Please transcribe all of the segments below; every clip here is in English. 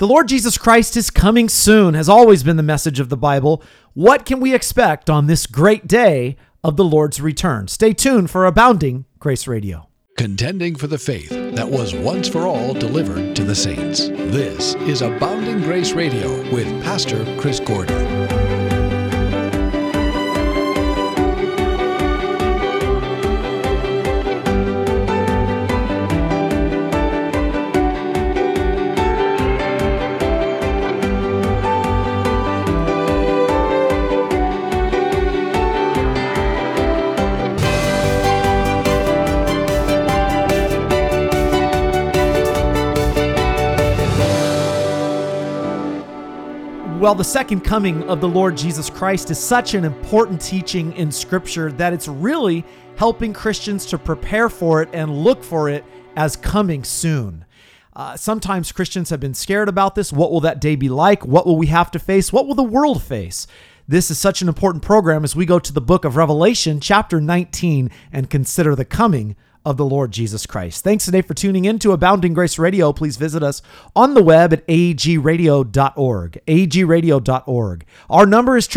The Lord Jesus Christ is coming soon, has always been the message of the Bible. What can we expect on this great day of the Lord's return? Stay tuned for Abounding Grace Radio. Contending for the faith that was once for all delivered to the saints. This is Abounding Grace Radio with Pastor Chris Gordon. Well, the second coming of the Lord Jesus Christ is such an important teaching in Scripture that it's really helping Christians to prepare for it and look for it as coming soon. Sometimes Christians have been scared about this. What will that day be like? What will we have to face? What will the world face? This is such an important program as we go to the book of Revelation, chapter 19, and consider the coming of the Lord Jesus Christ. Thanks today for tuning in to Abounding Grace Radio. Please visit us on the web at agradio.org, agradio.org. Our number is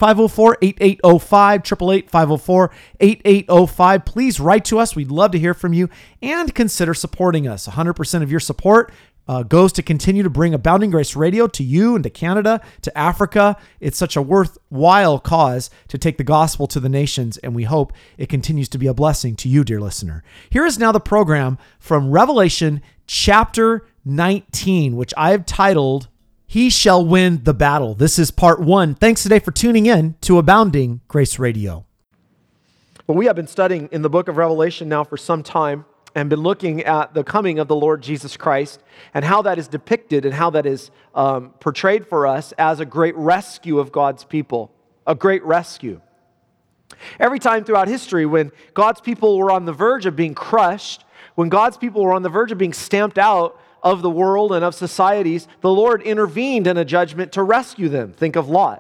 888-504-8805, 888-504-8805. Please write to us. We'd love to hear from you and consider supporting us. 100% of your support goes to continue to bring Abounding Grace Radio to you and to Canada, to Africa. It's such a worthwhile cause to take the gospel to the nations, and we hope it continues to be a blessing to you, dear listener. Here is now the program from Revelation chapter 19, which I have titled, He Shall Win the Battle. This is part 1. Thanks today for tuning in to Abounding Grace Radio. Well, we have been studying in the book of Revelation now for some time, and been looking at the coming of the Lord Jesus Christ and how that is depicted and how that is portrayed for us as a great rescue of God's people, a great rescue. Every time throughout history when God's people were on the verge of being crushed, when God's people were on the verge of being stamped out of the world and of societies, the Lord intervened in a judgment to rescue them. Think of Lot.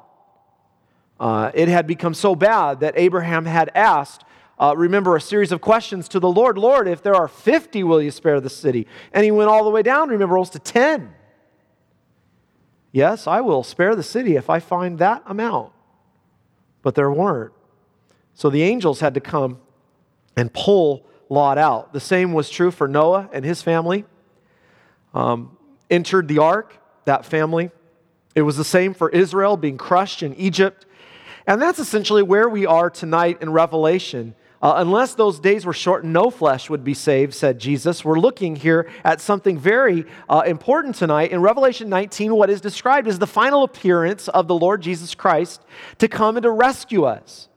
It had become so bad that Abraham had asked, remember a series of questions to the Lord. Lord, if there are 50, will you spare the city? And he went all the way down, remember, almost to 10. Yes, I will spare the city if I find that amount. But there weren't. So the angels had to come and pull Lot out. The same was true for Noah and his family. Entered the ark, that family. It was the same for Israel being crushed in Egypt. And that's essentially where we are tonight in Revelation. Unless those days were shortened, no flesh would be saved, said Jesus. We're looking here at something very important tonight. In Revelation 19, what is described as the final appearance of the Lord Jesus Christ to come and to rescue us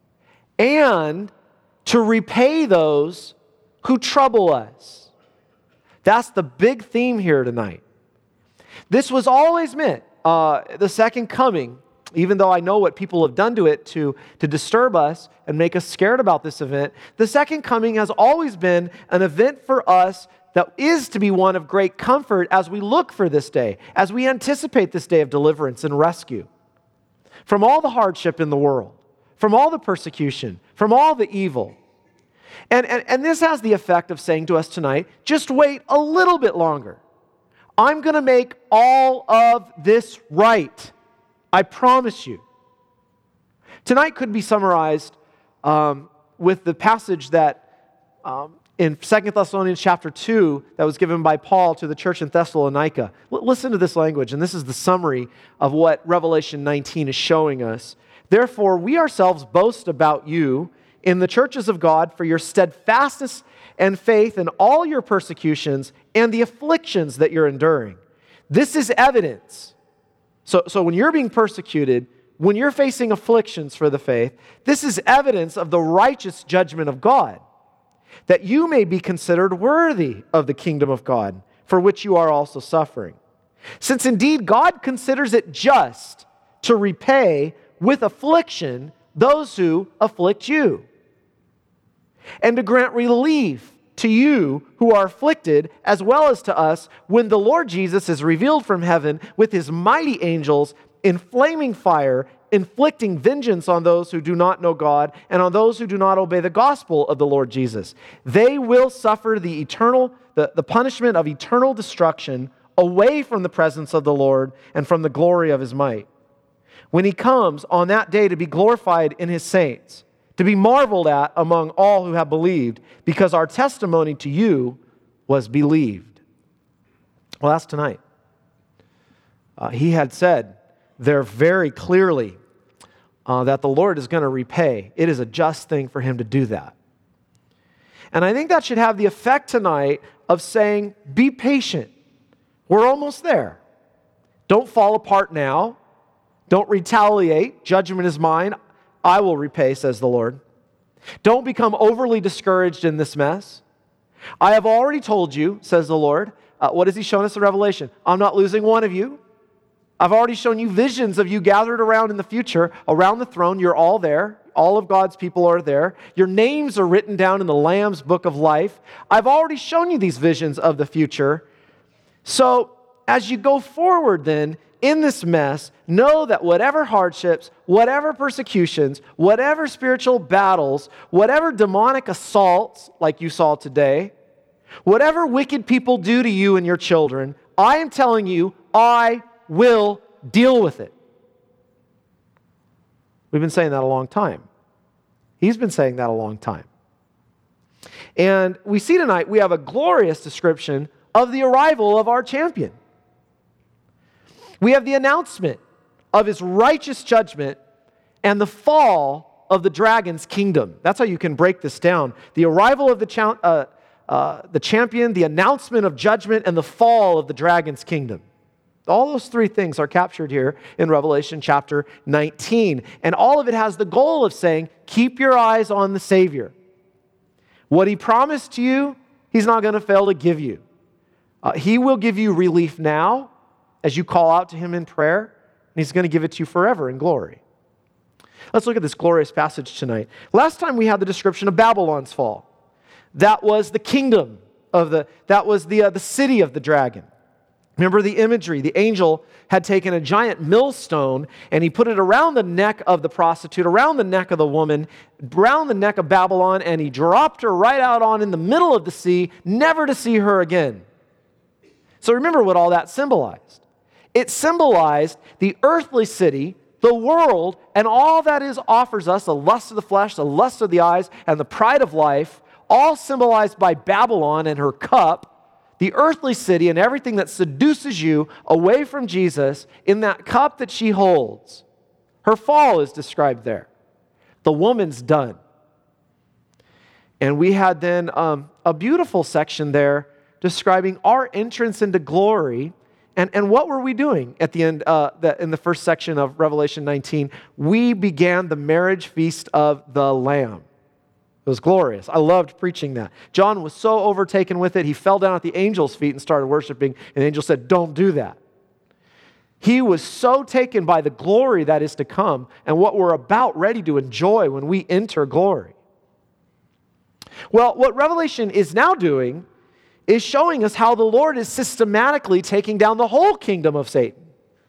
and to repay those who trouble us. That's the big theme here tonight. This was always meant, the second coming, even though I know what people have done to it to disturb us and make us scared about this event, the second coming has always been an event for us that is to be one of great comfort as we look for this day, as we anticipate this day of deliverance and rescue from all the hardship in the world, from all the persecution, from all the evil. And this has the effect of saying to us tonight, just wait a little bit longer. I'm going to make all of this right. I promise you. Tonight could be summarized with the passage that in 2 Thessalonians chapter 2 that was given by Paul to the church in Thessalonica. Listen to this language, and this is the summary of what Revelation 19 is showing us. Therefore, we ourselves boast about you in the churches of God for your steadfastness and faith in all your persecutions and the afflictions that you're enduring. This is evidence. So when you're being persecuted, when you're facing afflictions for the faith, this is evidence of the righteous judgment of God, that you may be considered worthy of the kingdom of God, for which you are also suffering. Since indeed God considers it just to repay with affliction those who afflict you, and to grant relief to you who are afflicted, as well as to us, when the Lord Jesus is revealed from heaven with his mighty angels in flaming fire, inflicting vengeance on those who do not know God and on those who do not obey the gospel of the Lord Jesus. They will suffer the punishment of eternal destruction away from the presence of the Lord and from the glory of his might. When he comes on that day to be glorified in his saints, to be marveled at among all who have believed, because our testimony to you was believed. Well, that's tonight. He had said there very clearly that the Lord is going to repay. It is a just thing for him to do that. And I think that should have the effect tonight of saying, be patient. We're almost there. Don't fall apart now. Don't retaliate. Judgment is mine. I will repay, says the Lord. Don't become overly discouraged in this mess. I have already told you, says the Lord. What has he shown us in Revelation? I'm not losing one of you. I've already shown you visions of you gathered around in the future, around the throne. You're all there. All of God's people are there. Your names are written down in the Lamb's book of life. I've already shown you these visions of the future. So as you go forward then, in this mess, know that whatever hardships, whatever persecutions, whatever spiritual battles, whatever demonic assaults like you saw today, whatever wicked people do to you and your children, I am telling you, I will deal with it. We've been saying that a long time. He's been saying that a long time. And we see tonight, we have a glorious description of the arrival of our champion. We have the announcement of his righteous judgment and the fall of the dragon's kingdom. That's how you can break this down. The arrival of the champion, the announcement of judgment, and the fall of the dragon's kingdom. All those three things are captured here in Revelation chapter 19. And all of it has the goal of saying, keep your eyes on the Savior. What he promised to you, he's not going to fail to give you. He will give you relief now as you call out to him in prayer, and he's going to give it to you forever in glory. Let's look at this glorious passage tonight. Last time we had the description of Babylon's fall. That was the kingdom of that was the city of the dragon. Remember the imagery. The angel had taken a giant millstone and he put it around the neck of the prostitute, around the neck of the woman, around the neck of Babylon, and he dropped her right out on in the middle of the sea, never to see her again. So remember what all that symbolized. It symbolized the earthly city, the world, and all that is offers us, the lust of the flesh, the lust of the eyes, and the pride of life, all symbolized by Babylon and her cup, the earthly city and everything that seduces you away from Jesus in that cup that she holds. Her fall is described there. The woman's done. And we had then a beautiful section there describing our entrance into glory. And what were we doing at the end, in the first section of Revelation 19? We began the marriage feast of the Lamb. It was glorious. I loved preaching that. John was so overtaken with it, he fell down at the angel's feet and started worshiping, and the angel said, don't do that. He was so taken by the glory that is to come and what we're about ready to enjoy when we enter glory. Well, what Revelation is now doing is showing us how the Lord is systematically taking down the whole kingdom of Satan.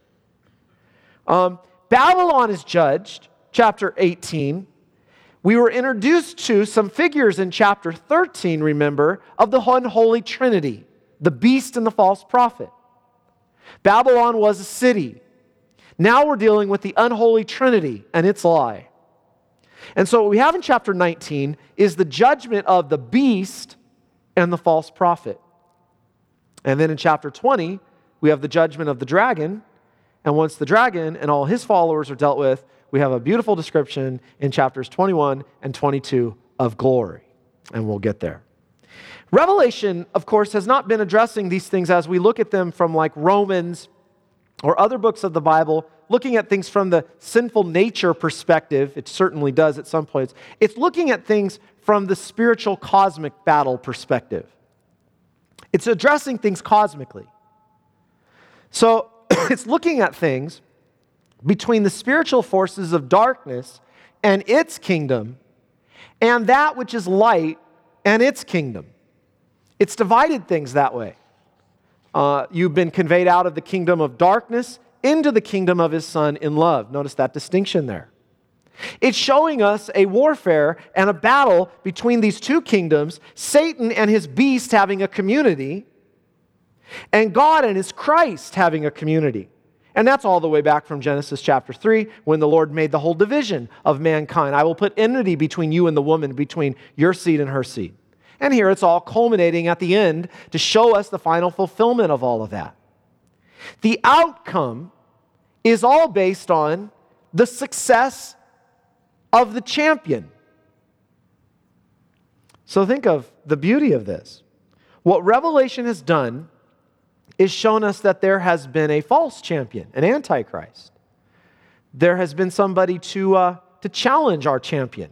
Babylon is judged, chapter 18. We were introduced to some figures in chapter 13, remember, of the unholy trinity, the beast and the false prophet. Babylon was a city. Now we're dealing with the unholy trinity and its lie. And so what we have in chapter 19 is the judgment of the beast and the false prophet. And then in chapter 20, we have the judgment of the dragon. And once the dragon and all his followers are dealt with, we have a beautiful description in chapters 21 and 22 of glory. And we'll get there. Revelation, of course, has not been addressing these things as we look at them from like Romans or other books of the Bible, looking at things from the sinful nature perspective. It certainly does at some points. It's looking at things from the spiritual cosmic battle perspective. It's addressing things cosmically. So it's looking at things between the spiritual forces of darkness and its kingdom and that which is light and its kingdom. It's divided things that way. You've been conveyed out of the kingdom of darkness into the kingdom of his Son in love. Notice that distinction there. It's showing us a warfare and a battle between these two kingdoms, Satan and his beast having a community, And God and His Christ having a community. And that's all the way back from Genesis chapter 3, when the Lord made the whole division of mankind. I will put enmity between you and the woman, between your seed and her seed. And here it's all culminating at the end to show us the final fulfillment of all of that. The outcome is all based on the success of the champion. So think of the beauty of this. What Revelation has done is shown us that there has been a false champion, an antichrist. There has been somebody to challenge our champion.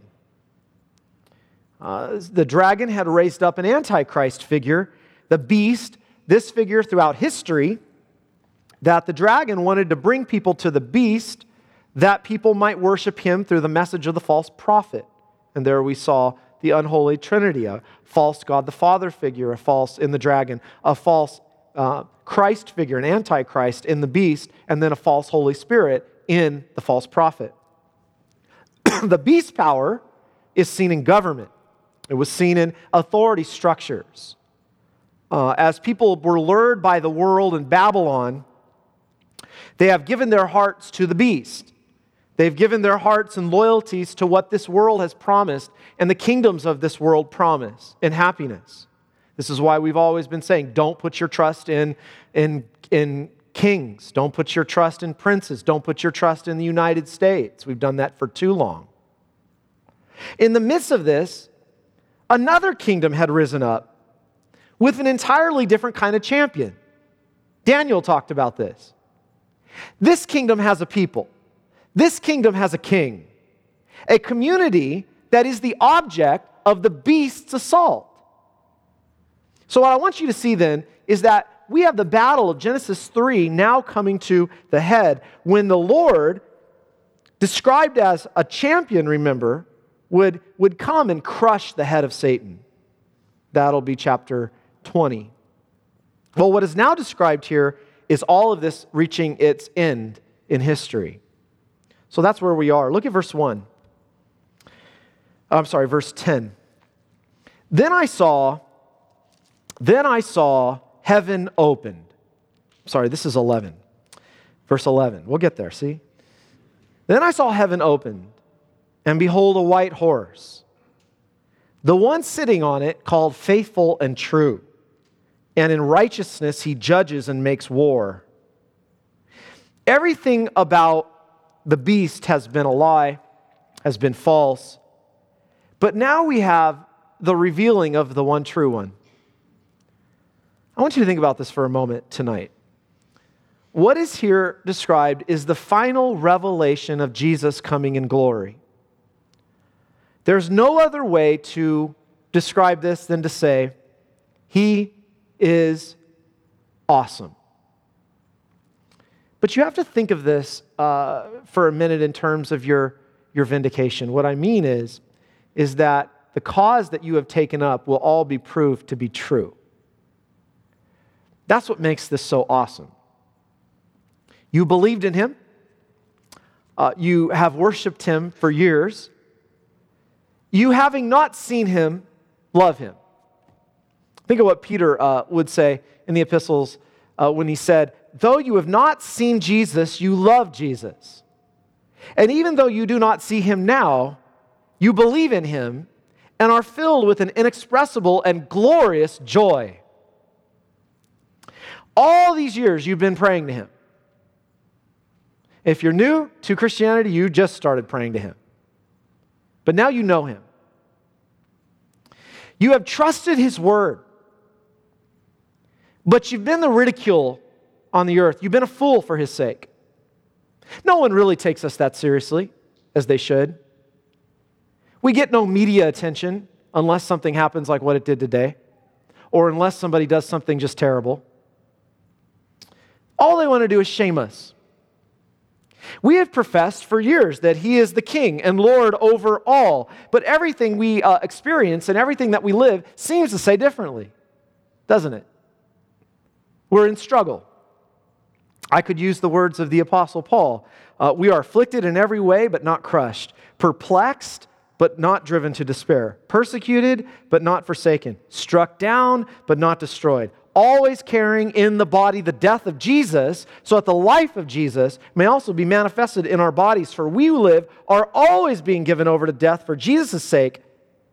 The dragon had raised up an antichrist figure, the beast, this figure throughout history, that the dragon wanted to bring people to the beast that people might worship him through the message of the false prophet. And there we saw the unholy trinity, a false God the Father figure, a false in the dragon, a false Christ figure, an antichrist in the beast, and then a false Holy Spirit in the false prophet. The beast power is seen in government. It was seen in authority structures. As people were lured by the world and Babylon, they have given their hearts to the beast. They've given their hearts and loyalties to what this world has promised and the kingdoms of this world promise in happiness. This is why we've always been saying, don't put your trust in kings. Don't put your trust in princes. Don't put your trust in the United States. We've done that for too long. In the midst of this, another kingdom had risen up with an entirely different kind of champion. Daniel talked about this. This kingdom has a people. This kingdom has a king. A community that is the object of the beast's assault. So what I want you to see then is that we have the battle of Genesis 3 now coming to the head when the Lord, described as a champion, remember, would come and crush the head of Satan. That'll be chapter 20. Well, what is now described here is all of this reaching its end in history. So that's where we are. Look at verse 10. Then I saw heaven opened. Sorry, this is 11. Verse 11. We'll get there, see? Then I saw heaven opened, and behold, a white horse. The one sitting on it called Faithful and True, and in righteousness he judges and makes war. Everything about the beast has been a lie, has been false, but now we have the revealing of the one true one. I want you to think about this for a moment tonight. What is here described is the final revelation of Jesus coming in glory. There's no other way to describe this than to say, He is awesome. But you have to think of this for a minute in terms of your vindication. What I mean is that the cause that you have taken up will all be proved to be true. That's what makes this so awesome. You believed in Him. You have worshiped Him for years. You, having not seen Him, love Him. Think of what Peter would say in the epistles when he said, though you have not seen Jesus, you love Jesus. And even though you do not see Him now, you believe in Him and are filled with an inexpressible and glorious joy. All these years you've been praying to Him. If you're new to Christianity, you just started praying to Him. But now you know Him. You have trusted His word. But you've been the ridicule on the earth. You've been a fool for His sake. No one really takes us that seriously, as they should. We get no media attention unless something happens like what it did today, or unless somebody does something just terrible. All they want to do is shame us. We have professed for years that He is the King and Lord over all, but everything we experience and everything that we live seems to say differently, doesn't it? We're in struggle. I could use the words of the Apostle Paul. We are afflicted in every way, but not crushed. Perplexed, but not driven to despair. Persecuted, but not forsaken. Struck down, but not destroyed. always carrying in the body the death of Jesus, so that the life of Jesus may also be manifested in our bodies. For we who live are always being given over to death for Jesus' sake.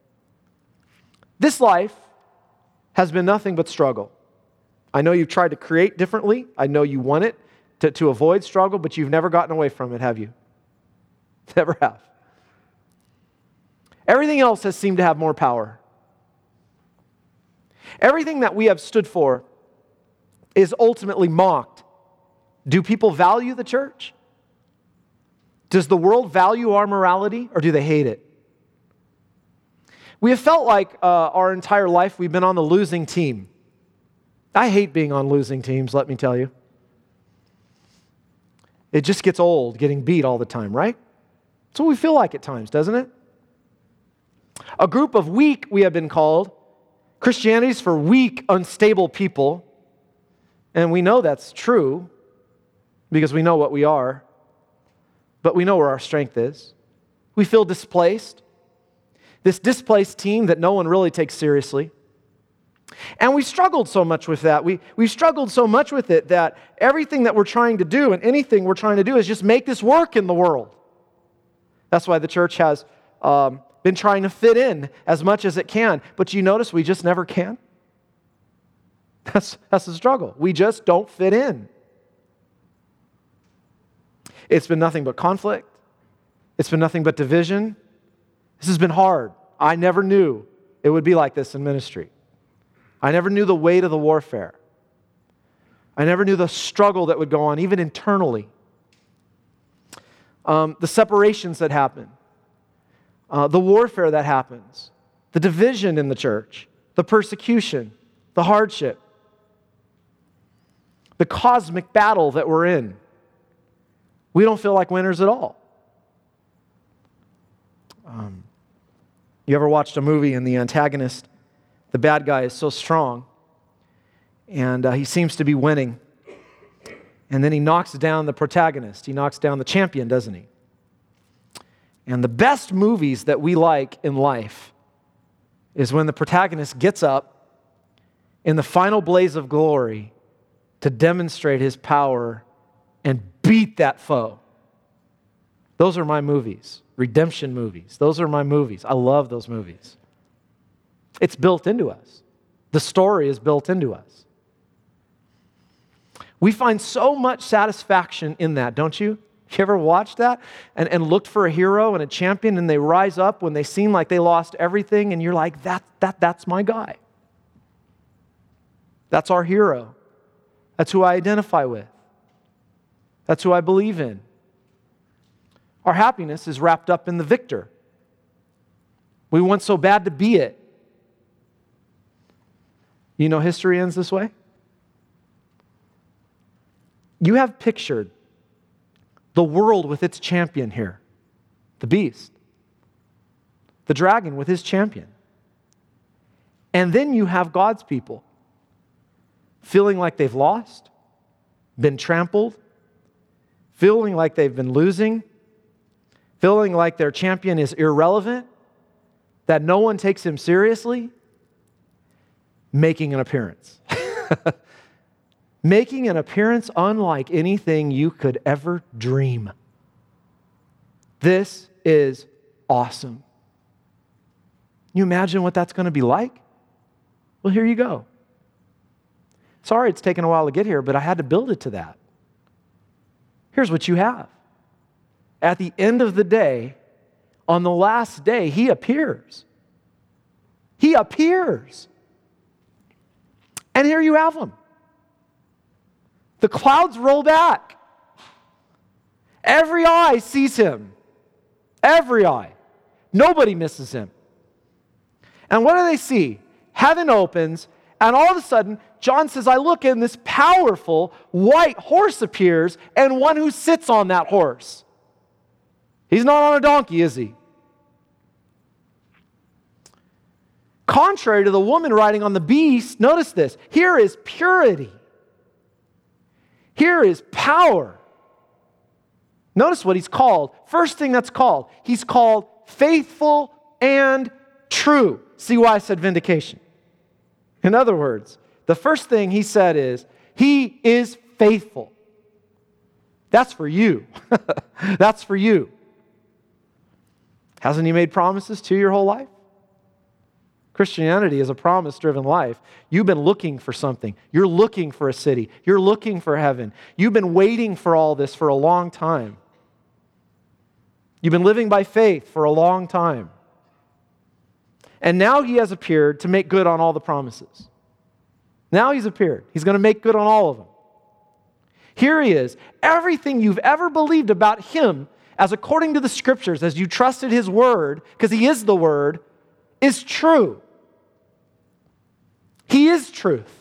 This life has been nothing but struggle. I know you've tried to create differently. I know you want it to avoid struggle, but you've never gotten away from it, have you? Never have. Everything else has seemed to have more power. Everything that we have stood for is ultimately mocked. Do people value the church? Does the world value our morality, or do they hate it? We have felt like our entire life we've been on the losing team. I hate being on losing teams, let me tell you. It just gets old getting beat all the time, right? That's what we feel like at times, doesn't it? A group of weak, we have been called. Christianity is for weak, unstable people. And we know that's true because we know what we are. But we know where our strength is. We feel displaced. This displaced team that no one really takes seriously. And we struggled so much with that. We struggled so much with it that everything that we're trying to do and anything we're trying to do is just make this work in the world. That's why the church has been trying to fit in as much as it can. But you notice we just never can. That's the struggle. We just don't fit in. It's been nothing but conflict. It's been nothing but division. This has been hard. I never knew it would be like this in ministry. I never knew the weight of the warfare. I never knew the struggle that would go on, even internally. The separations that happen. The warfare that happens. The division in the church. The persecution. The hardship. The cosmic battle that we're in. We don't feel like winners at all. You ever watched a movie and the antagonist, the bad guy, is so strong and he seems to be winning, and then he knocks down the protagonist. He knocks down the champion, doesn't he? And the best movies that we like in life is when the protagonist gets up in the final blaze of glory to demonstrate his power and beat that foe. Those are my movies. Redemption movies. Those are my movies. I love those movies. It's built into us. The story is built into us. We find so much satisfaction in that, don't you? You ever watched that and looked for a hero and a champion, and they rise up when they seem like they lost everything, and you're like, that's my guy. That's our hero. That's who I identify with. That's who I believe in. Our happiness is wrapped up in the victor. We want so bad to be it. You know history ends this way? You have pictured the world with its champion here, the beast, the dragon with his champion. And then you have God's people feeling like they've lost, been trampled, feeling like they've been losing, feeling like their champion is irrelevant, that no one takes him seriously, making an appearance. Making an appearance unlike anything you could ever dream. This is awesome. Can you imagine what that's going to be like? Well, here you go. Sorry it's taken a while to get here, but I had to build it to that. Here's what you have. At the end of the day, on the last day, he appears. He appears. And here you have him. The clouds roll back. Every eye sees him. Every eye. Nobody misses him. And what do they see? Heaven opens, and all of a sudden, John says, I look and this powerful white horse appears, and one who sits on that horse. He's not on a donkey, is he? Contrary to the woman riding on the beast, notice this. Here is purity. Here is power. Notice what he's called. First thing that's called. He's called faithful and true. See why I said vindication. In other words, the first thing he said is, he is faithful. That's for you. That's for you. Hasn't he made promises to you your whole life? Christianity is a promise-driven life. You've been looking for something. You're looking for a city. You're looking for heaven. You've been waiting for all this for a long time. You've been living by faith for a long time. And now he has appeared to make good on all the promises. Now he's appeared. He's going to make good on all of them. Here he is. Everything you've ever believed about him, as according to the Scriptures, as you trusted his word, because he is the word, is true. He is truth.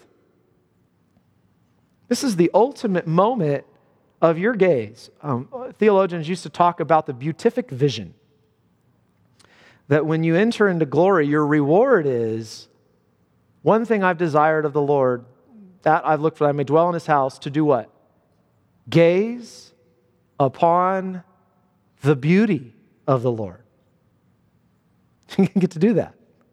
This is the ultimate moment of your gaze. Theologians used to talk about the beatific vision. That when you enter into glory, your reward is, one thing I've desired of the Lord, that I've looked for, that I may dwell in his house, to do what? Gaze upon the beauty of the Lord. You get to do that.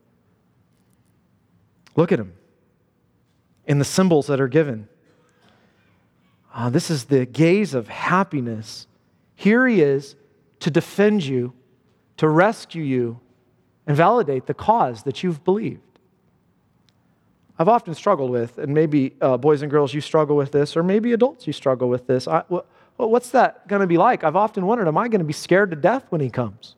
Look at him in the symbols that are given. This is the gaze of happiness. Here he is to defend you, to rescue you, and validate the cause that you've believed. I've often struggled with, and maybe boys and girls, you struggle with this, or maybe adults, you struggle with this. What's that going to be like? I've often wondered, am I going to be scared to death when he comes?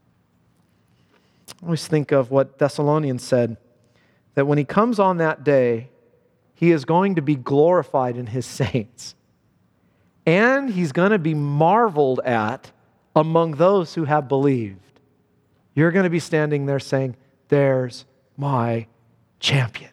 I always think of what Thessalonians said, that when he comes on that day, he is going to be glorified in his saints. And he's going to be marveled at among those who have believed. You're going to be standing there saying, there's my champion.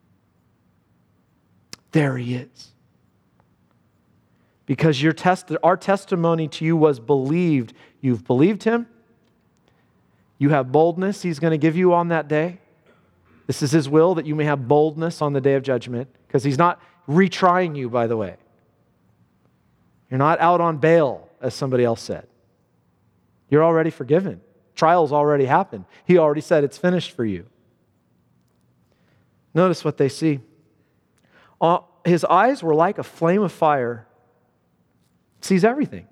There he is. Because our testimony to you was believed. You've believed him. You have boldness he's going to give you on that day. This is his will, that you may have boldness on the day of judgment, because he's not retrying you, by the way. You're not out on bail, as somebody else said. You're already forgiven. Trial's already happened. He already said it's finished for you. Notice what they see. His eyes were like a flame of fire. Sees everything.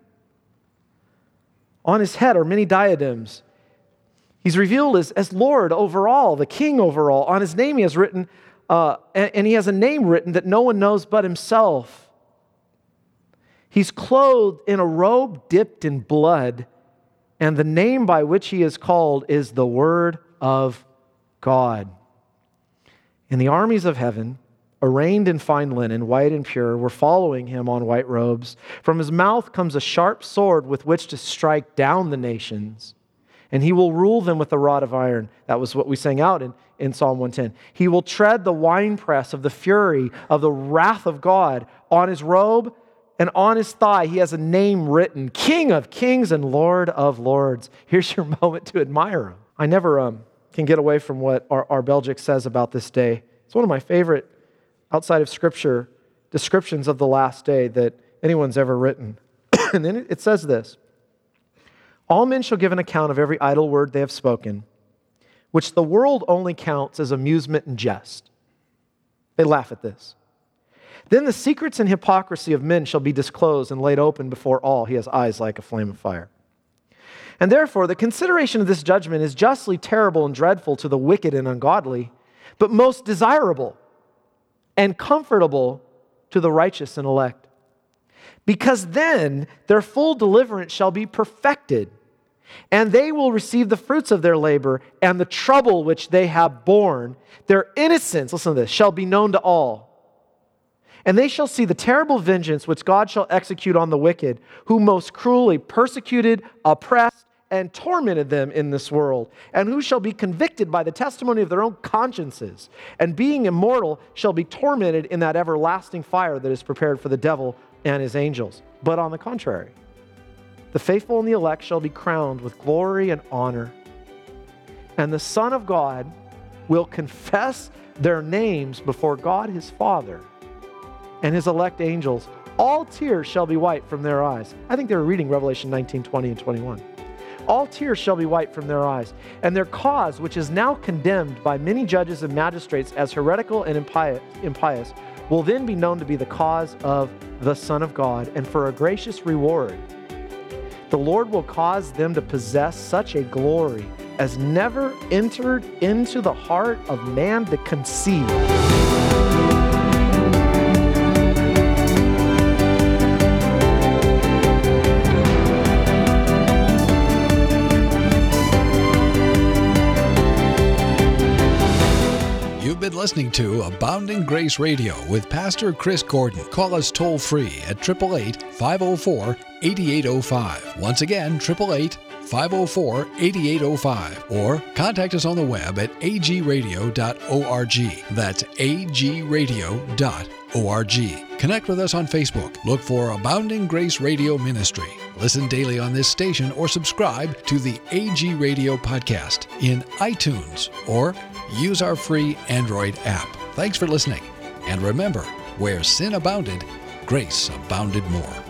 On his head are many diadems. He's revealed as Lord over all, the King over all. On his name he has written, and he has a name written that no one knows but himself. He's clothed in a robe dipped in blood, and the name by which he is called is the Word of God. And the armies of heaven, arrayed in fine linen, white and pure, were following him on white robes. From his mouth comes a sharp sword with which to strike down the nations. And he will rule them with a rod of iron. That was what we sang out in Psalm 110. He will tread the winepress of the fury of the wrath of God. On his robe and on his thigh, he has a name written, King of Kings and Lord of Lords. Here's your moment to admire him. I never can get away from what our Belgic says about this day. It's one of my favorite, outside of Scripture, descriptions of the last day that anyone's ever written. And then it says this: all men shall give an account of every idle word they have spoken, which the world only counts as amusement and jest. They laugh at this. Then the secrets and hypocrisy of men shall be disclosed and laid open before all. He has eyes like a flame of fire. And therefore, the consideration of this judgment is justly terrible and dreadful to the wicked and ungodly, but most desirable and comfortable to the righteous and elect. Because then their full deliverance shall be perfected, and they will receive the fruits of their labor and the trouble which they have borne. Their innocence, listen to this, shall be known to all. And they shall see the terrible vengeance which God shall execute on the wicked, who most cruelly persecuted, oppressed, and tormented them in this world, and who shall be convicted by the testimony of their own consciences, and being immortal shall be tormented in that everlasting fire that is prepared for the devil and his angels. But on the contrary, the faithful and the elect shall be crowned with glory and honor, and the Son of God will confess their names before God his Father and his elect angels. All tears shall be wiped from their eyes. I think they were reading Revelation 19, 20, and 21. all tears shall be wiped from their eyes, and their cause, which is now condemned by many judges and magistrates as heretical and impious, will then be known to be the cause of the Son of God, and for a gracious reward. The Lord will cause them to possess such a glory as never entered into the heart of man to conceive. You've been listening to Abounding Grace Radio with Pastor Chris Gordon. Call us toll-free at 888-504-8805. Once again, 888-504-8805. Or contact us on the web at agradio.org. That's agradio.org. Connect with us on Facebook. Look for Abounding Grace Radio Ministry. Listen daily on this station or subscribe to the AG Radio podcast in iTunes or use our free Android app. Thanks for listening. And remember, where sin abounded, grace abounded more.